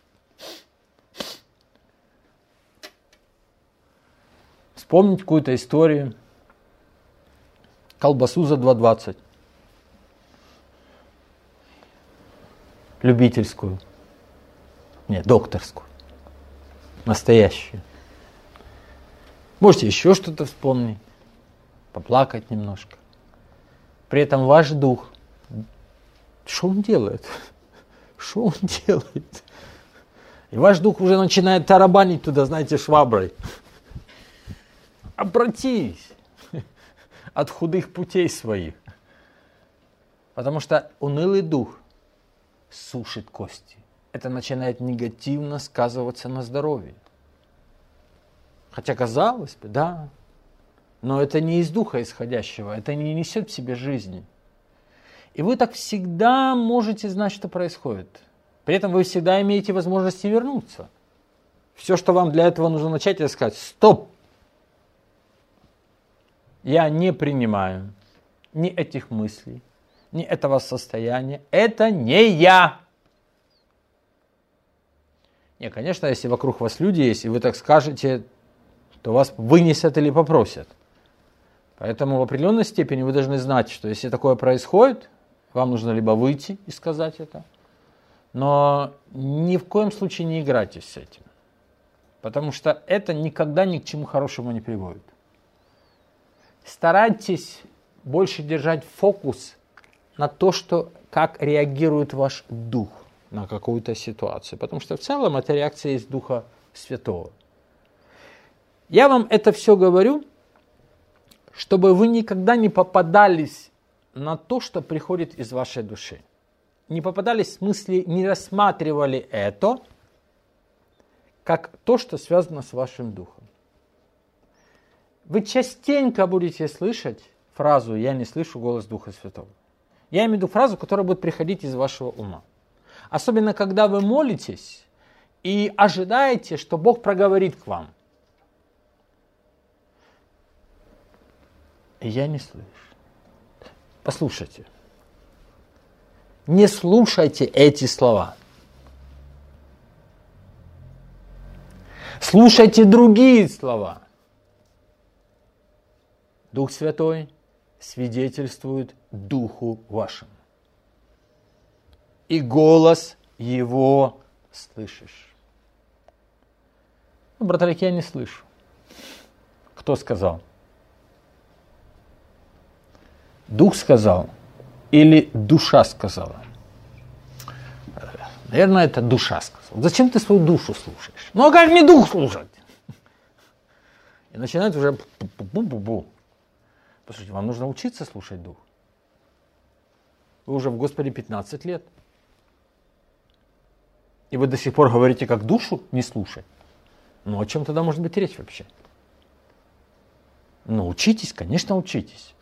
Вспомнить какую-то историю. Колбасу за 2,20. Любительскую. Нет, докторскую. Настоящую. Можете еще что-то вспомнить. Поплакать немножко. При этом ваш дух. Что он делает? Что он делает? И ваш дух уже начинает тарабанить туда, знаете, шваброй. Обратись от худых путей своих. Потому что унылый дух сушит кости. Это начинает негативно сказываться на здоровье. Хотя, казалось бы, да, но это не из духа исходящего, это не несет в себе жизни. И вы так всегда можете знать, что происходит. При этом вы всегда имеете возможность вернуться. Все, что вам для этого нужно начать, это сказать: стоп! Я не принимаю ни этих мыслей, ни этого состояния. Это не я. Не, конечно, если вокруг вас люди есть, и вы так скажете, то вас вынесут или попросят. Поэтому в определенной степени вы должны знать, что если такое происходит, вам нужно либо выйти и сказать это, но ни в коем случае не играйтесь с этим. Потому что это никогда ни к чему хорошему не приводит. Старайтесь больше держать фокус на то, как реагирует ваш дух на какую-то ситуацию. Потому что в целом это реакция из Духа Святого. Я вам это все говорю, чтобы вы никогда не попадались на то, что приходит из вашей души. Не попадались, в смысле, не рассматривали это как то, что связано с вашим духом. Вы частенько будете слышать фразу «я не слышу голос Духа Святого». Я имею в виду фразу, которая будет приходить из вашего ума. Особенно, когда вы молитесь и ожидаете, что Бог проговорит к вам. И я не слышу. Послушайте. Не слушайте эти слова. Слушайте другие слова. Дух Святой свидетельствует Духу вашему. И голос Его слышишь. Ну, брат Олег, я не слышу. Кто сказал? Дух сказал или душа сказала? Наверное, это душа сказала. Зачем ты свою душу слушаешь? Ну, а как мне дух слушать? И начинает уже бу-бу-бу. Послушайте, вам нужно учиться слушать дух. Вы уже в Господе 15 лет. И вы до сих пор говорите, как душу не слушать. Ну, о чем тогда может быть речь вообще? Ну, учитесь, конечно, учитесь.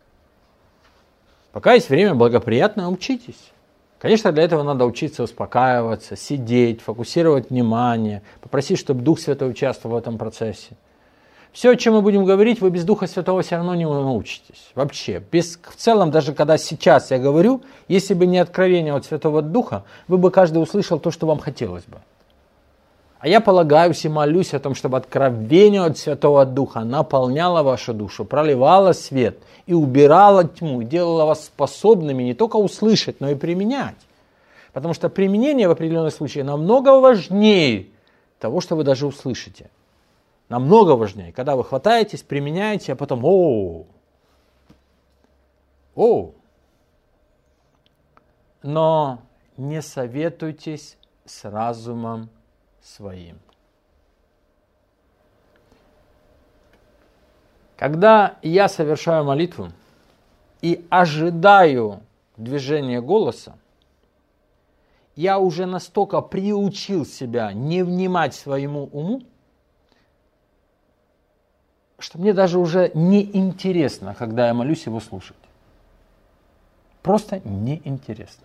Пока есть время благоприятное, учитесь. Конечно, для этого надо учиться успокаиваться, сидеть, фокусировать внимание, попросить, чтобы Дух Святой участвовал в этом процессе. Все, о чем мы будем говорить, вы без Духа Святого все равно не научитесь. Вообще. В целом, даже когда сейчас я говорю, если бы не откровение от Святого Духа, вы бы каждый услышал то, что вам хотелось бы. А я полагаюсь и молюсь о том, чтобы откровение от Святого Духа наполняло вашу душу, проливало свет и убирало тьму, и делало вас способными не только услышать, но и применять. Потому что применение в определенных случаях намного важнее того, что вы даже услышите. Намного важнее, когда вы хватаетесь, применяете, а потом Но не советуйтесь с разумом своим. Когда я совершаю молитву и ожидаю движения голоса, я уже настолько приучил себя не внимать своему уму, что мне даже уже неинтересно, когда я молюсь, его слушать. Просто неинтересно.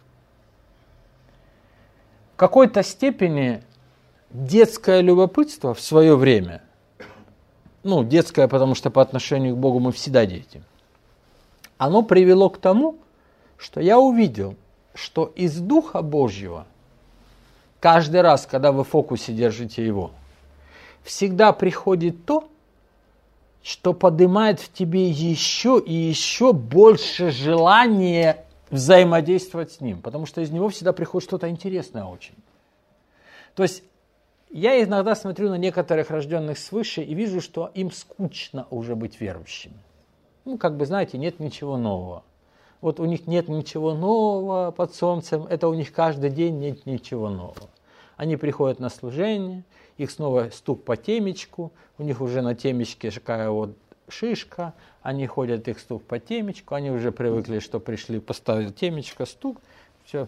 В какой-то степени детское любопытство в свое время, детское, потому что по отношению к Богу мы всегда дети, оно привело к тому, что я увидел, что из Духа Божьего, каждый раз, когда вы в фокусе держите его, всегда приходит то, что поднимает в тебе еще и еще больше желания взаимодействовать с ним, потому что из него всегда приходит что-то интересное очень. То есть я иногда смотрю на некоторых рожденных свыше и вижу, что им скучно уже быть верующими. Знаете, нет ничего нового. Вот у них нет ничего нового под солнцем, это у них каждый день нет ничего нового. Они приходят на служение, их снова стук по темечку, у них уже на темечке такая вот шишка, они ходят, их стук по темечку, они уже привыкли, что пришли, поставили темечко, стук, все,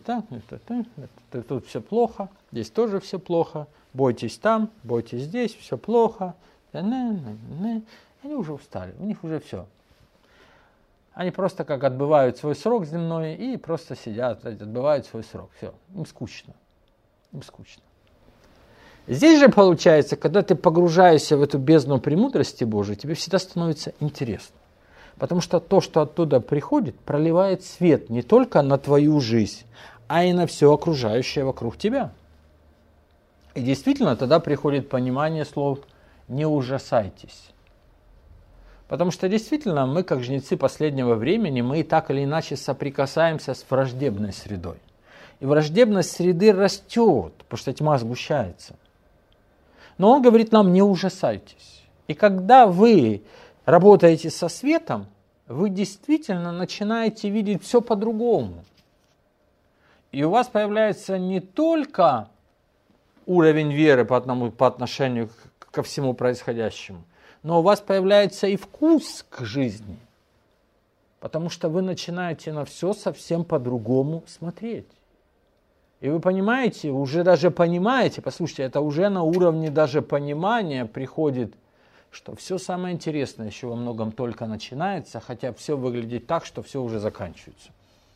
тут все плохо, здесь тоже все плохо, бойтесь там, бойтесь здесь, все плохо. Они уже устали, у них уже все. Они просто как отбывают свой срок земной и просто сидят, отбывают свой срок. Все, им скучно. Им скучно. Здесь же получается, когда ты погружаешься в эту бездну премудрости Божией, тебе всегда становится интересно. Потому что то, что оттуда приходит, проливает свет не только на твою жизнь, а и на все окружающее вокруг тебя. И действительно, тогда приходит понимание слов «не ужасайтесь». Потому что действительно мы, как жнецы последнего времени, мы так или иначе соприкасаемся с враждебной средой. И враждебность среды растет, потому что тьма сгущается. Но он говорит нам, не ужасайтесь. И когда вы работаете со светом, вы действительно начинаете видеть все по-другому. И у вас появляется не только уровень веры по отношению ко всему происходящему, но у вас появляется и вкус к жизни, потому что вы начинаете на все совсем по-другому смотреть. И вы понимаете, уже даже понимаете, послушайте, это уже на уровне даже понимания приходит, что все самое интересное еще во многом только начинается, хотя все выглядит так, что все уже заканчивается.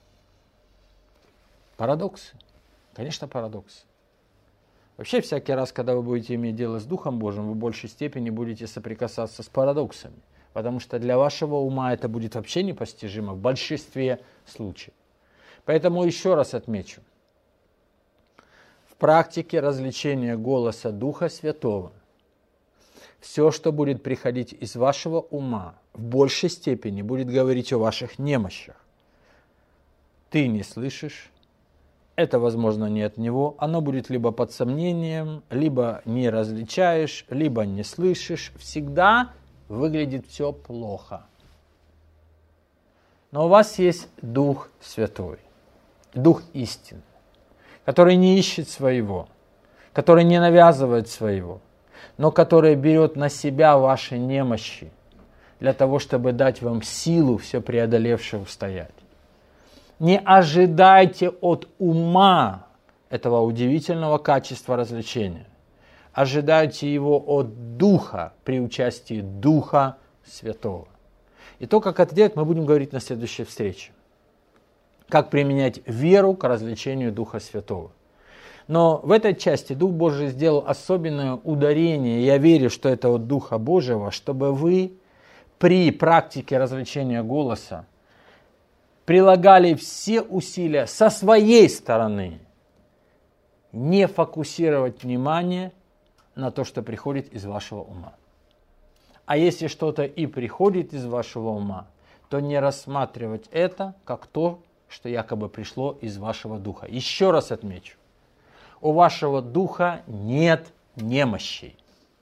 Парадоксы. Конечно, парадоксы. Вообще, всякий раз, когда вы будете иметь дело с Духом Божьим, вы в большей степени будете соприкасаться с парадоксами, потому что для вашего ума это будет вообще непостижимо в большинстве случаев. Поэтому еще раз отмечу. В практике развлечения голоса Духа Святого все, что будет приходить из вашего ума, в большей степени будет говорить о ваших немощах. Ты не слышишь. Это, возможно, не от него. Оно будет либо под сомнением, либо не различаешь, либо не слышишь. Всегда выглядит все плохо. Но у вас есть Дух Святой, Дух истины, который не ищет своего, который не навязывает своего, но который берет на себя ваши немощи для того, чтобы дать вам силу все преодолевшее устоять. Не ожидайте от ума этого удивительного качества развлечения. Ожидайте его от Духа при участии Духа Святого. И то, как это делать, мы будем говорить на следующей встрече. Как применять веру к развлечению Духа Святого. Но в этой части Дух Божий сделал особенное ударение. Я верю, что это от Духа Божьего, чтобы вы при практике развлечения голоса прилагали все усилия со своей стороны не фокусировать внимание на то, что приходит из вашего ума. А если что-то и приходит из вашего ума, то не рассматривать это как то, что якобы пришло из вашего духа. Еще раз отмечу. У вашего духа нет немощей.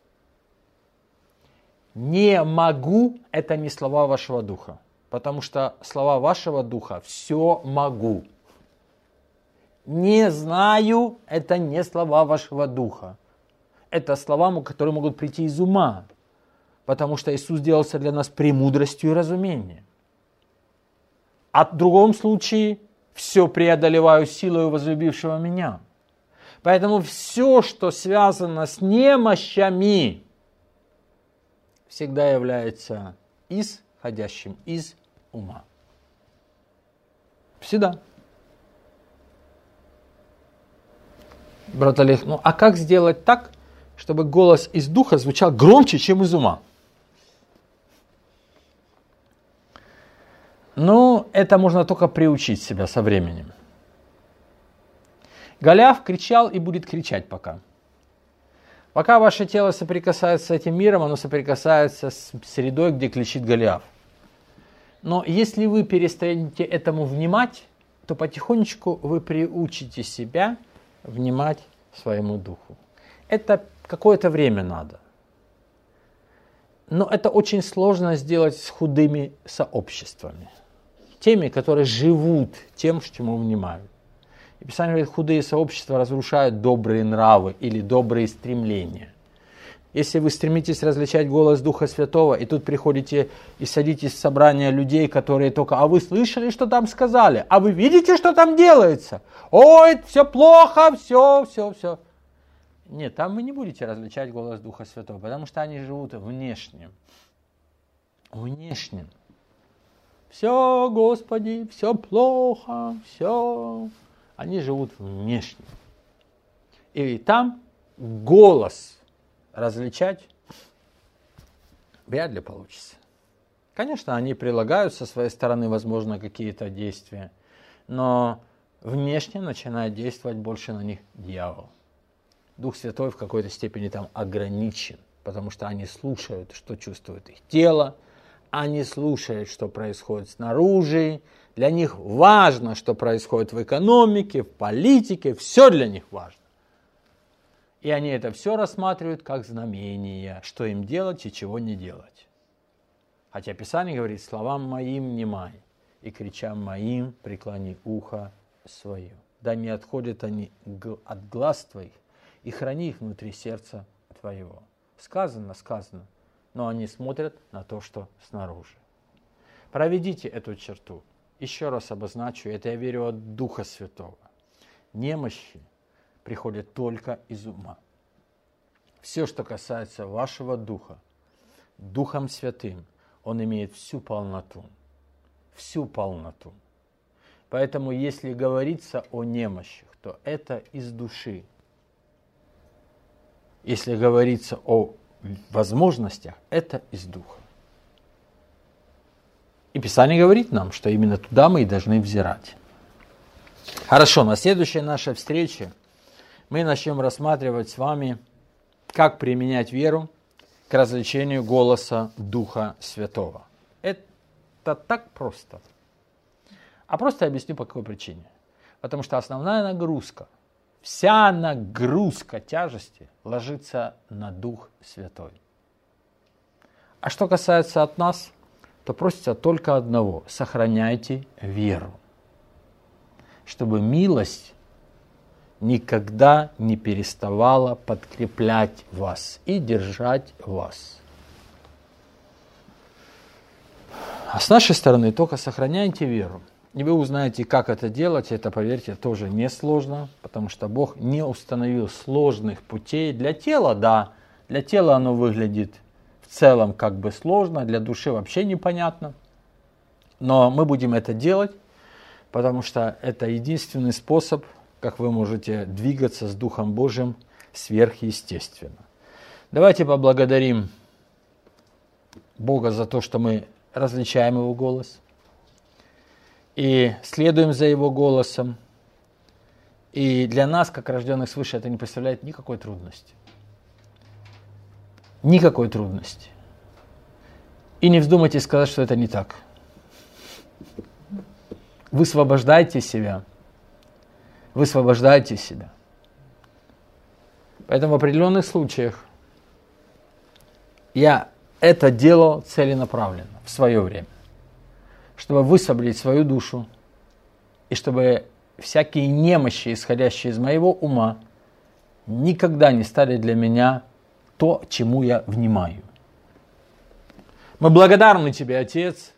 Не могу – это не слова вашего духа. Потому что слова вашего духа «все могу». «Не знаю» – это не слова вашего духа. Это слова, которые могут прийти из ума. потому что Иисус делался для нас премудростью и разумением. А в другом случае все преодолеваю силою возлюбившего меня. Поэтому все, что связано с немощами, всегда является исходящим из ума. Всегда. Брат Олег, а как сделать так, чтобы голос из духа звучал громче, чем из ума? Это можно только приучить себя со временем. Голиаф кричал и будет кричать пока. Пока ваше тело соприкасается с этим миром, оно соприкасается с средой, где кричит Голиаф. Но если вы перестанете этому внимать, то потихонечку вы приучите себя внимать своему духу. Это какое-то время надо. Но это очень сложно сделать с худыми сообществами. Теми, которые живут тем, чему внимают. И Писание говорит, худые сообщества разрушают добрые нравы или добрые стремления. Если вы стремитесь различать голос Духа Святого, и тут приходите и садитесь в собрание людей, которые только, а вы слышали, что там сказали? А вы видите, что там делается? Ой, все плохо, все. Нет, там вы не будете различать голос Духа Святого, потому что они живут внешним. Все, Господи, все плохо, все. Они живут внешне. И там голос различать вряд ли получится. Конечно, они прилагают со своей стороны, возможно, какие-то действия, но внешне начинает действовать больше на них дьявол. Дух Святой в какой-то степени там ограничен, потому что они слушают, что чувствует их тело, они слушают, что происходит снаружи. Для них важно, что происходит в экономике, в политике. Все для них важно. И они это все рассматривают как знамение, что им делать и чего не делать. Хотя Писание говорит, словам моим внимай, и кричам моим преклони ухо свое. Да не отходят они от глаз твоих, и храни их внутри сердца твоего. Сказано, но они смотрят на то, что снаружи. Проведите эту черту. Еще раз обозначу, это я верю от Духа Святого. Немощи приходят только из ума. Все, что касается вашего духа, Духом Святым, он имеет всю полноту. Всю полноту. Поэтому, если говорится о немощах, то это из души. Если говорится о возможностях, это из духа. И Писание говорит нам, что именно туда мы и должны взирать. Хорошо, на следующей нашей встрече мы начнем рассматривать с вами, как применять веру к развлечению голоса Духа Святого. Это так просто. А просто объясню, по какой причине. Потому что основная нагрузка, вся нагрузка тяжести ложится на Дух Святой. А что касается от нас, то просится только одного – сохраняйте веру, чтобы милость никогда не переставала подкреплять вас и держать вас. А с нашей стороны только сохраняйте веру. И вы узнаете, как это делать. Это, поверьте, тоже несложно, потому что Бог не установил сложных путей. Для тела, да, для тела оно выглядит в целом как бы сложно, для души вообще непонятно. Но мы будем это делать, потому что это единственный способ, как вы можете двигаться с Духом Божьим сверхъестественно. Давайте поблагодарим Бога за то, что мы различаем Его голос и следуем за Его голосом. И для нас, как рожденных свыше, это не представляет никакой трудности. Никакой трудности. И не вздумайте сказать, что это не так. Высвобождайте себя. Высвобождайте себя. Поэтому в определенных случаях я это делал целенаправленно в свое время, чтобы высвободить свою душу и чтобы всякие немощи, исходящие из моего ума, никогда не стали для меня то, чему я внимаю. Мы благодарны Тебе, Отец,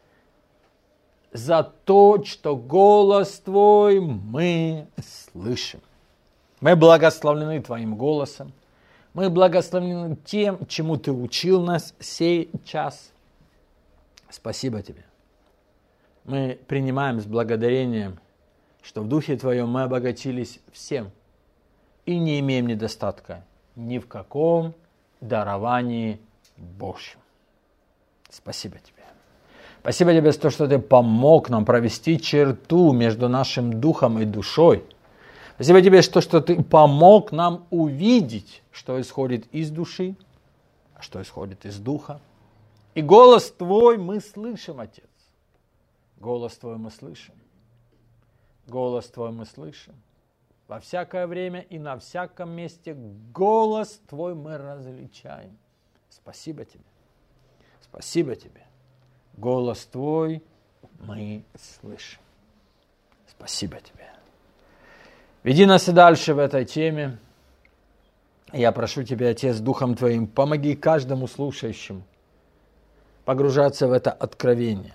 за то, что голос Твой мы слышим. Мы благословлены Твоим голосом. Мы благословлены тем, чему Ты учил нас сей час. Спасибо Тебе. Мы принимаем с благодарением, что в Духе Твоем мы обогатились всем и не имеем недостатка ни в каком даровании Божьем. Спасибо Тебе. Спасибо Тебе за то, что Ты помог нам провести черту между нашим духом и душой. Спасибо Тебе за то, что Ты помог нам увидеть, что исходит из души, а что исходит из духа. И голос Твой мы слышим, Отец. Голос Твой мы слышим. Голос Твой мы слышим. Во всякое время и на всяком месте голос Твой мы различаем. Спасибо Тебе. Спасибо Тебе. Голос Твой мы слышим. Спасибо Тебе. Веди нас и дальше в этой теме. Я прошу Тебя, Отец, Духом Твоим, помоги каждому слушающему погружаться в это откровение,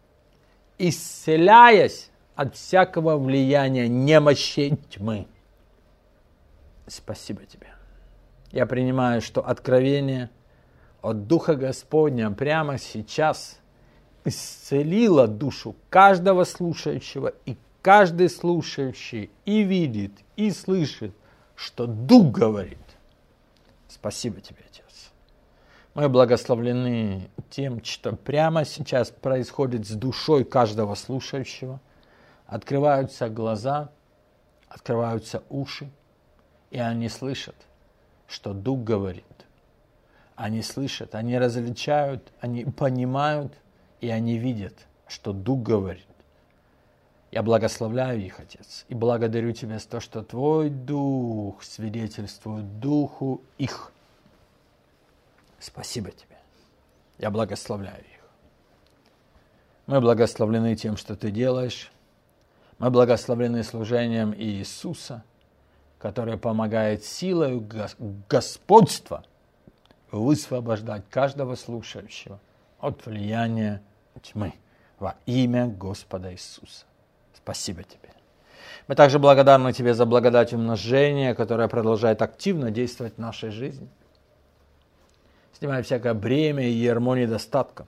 исцеляясь от всякого влияния немощей тьмы. Спасибо Тебе. Я принимаю, что откровение от Духа Господня прямо сейчас исцелило душу каждого слушающего, и каждый слушающий и видит, и слышит, что Дух говорит. Спасибо Тебе, Отец. Мы благословлены тем, что прямо сейчас происходит с душой каждого слушающего. Открываются глаза, открываются уши, и они слышат, что Дух говорит. Они слышат, они различают, они понимают, и они видят, что Дух говорит. Я благословляю их, Отец, и благодарю Тебя за то, что Твой Дух свидетельствует Духу их. Спасибо Тебе. Я благословляю их. Мы благословлены тем, что Ты делаешь. Мы благословлены служением Иисуса, которое помогает силой господства высвобождать каждого слушающего от влияния тьмы во имя Господа Иисуса. Спасибо Тебе. Мы также благодарны Тебе за благодать умножения, которая продолжает активно действовать в нашей жизни, снимая всякое бремя и ярмо недостатка.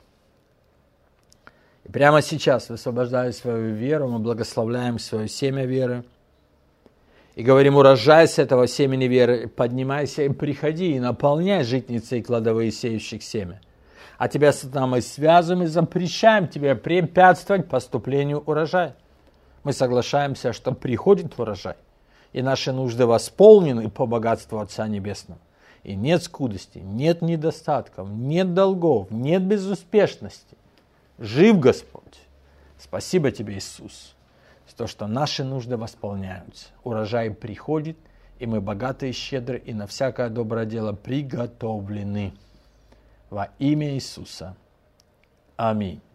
И прямо сейчас, высвобождая свою веру, мы благословляем свое семя веры и говорим: урожай с этого семени веры, поднимайся и приходи, и наполняй житницы и кладовые сеющих семя. А Тебя, Сатана, мы связываем и запрещаем Тебе препятствовать поступлению урожая. Мы соглашаемся, что приходит урожай, и наши нужды восполнены по богатству Отца Небесного. И нет скудости, нет недостатков, нет долгов, нет безуспешности. Жив Господь. Спасибо Тебе, Иисус, за то, что наши нужды восполняются. Урожай приходит, и мы богаты и щедры, и на всякое доброе дело приготовлены. Во имя Иисуса. Аминь.